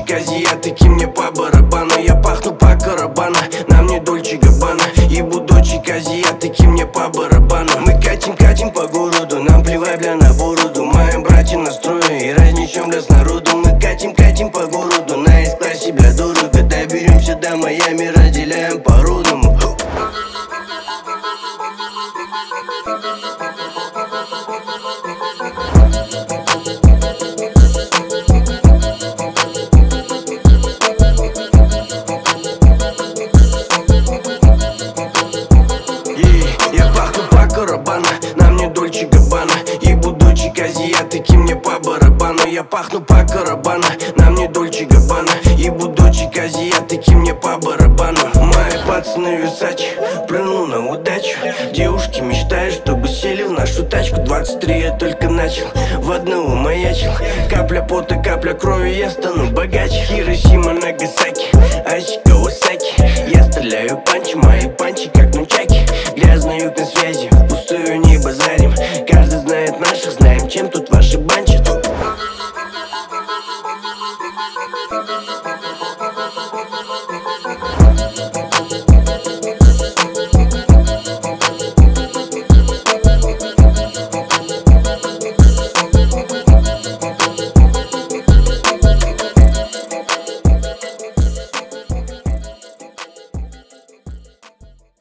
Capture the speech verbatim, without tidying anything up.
дочек азиатки, мне по барабану. Я пахну по карабана, нам не Дольче Габбана. Ебу дочек азиатки, мне по барабану. Мы катим, катим по городу, нам плевать, бля, на бороду. Моим братьям настроим и разнесем лес народу. Мы катим, катим по городу, на эс-классе, бля, дорого. Доберемся до Майами, разделяем по-родному. Я пахну по карабана, нам не Дольче Габбана. Ебу дочек азиатки, мне по барабану. Я пахну по карабана, нам не Дольче Габбана. Ебу дочек азиатки, мне по барабану. Мои пацаны Версачи, прыгну на удачу. Девушки мечтают, чтобы сели в нашу тачку. двадцать три я только начал, в одного маячил. Капля пота, капля крови, я стану богаче. Хиросима, Нагасаки, Айчи, Кавасаки. Я стреляю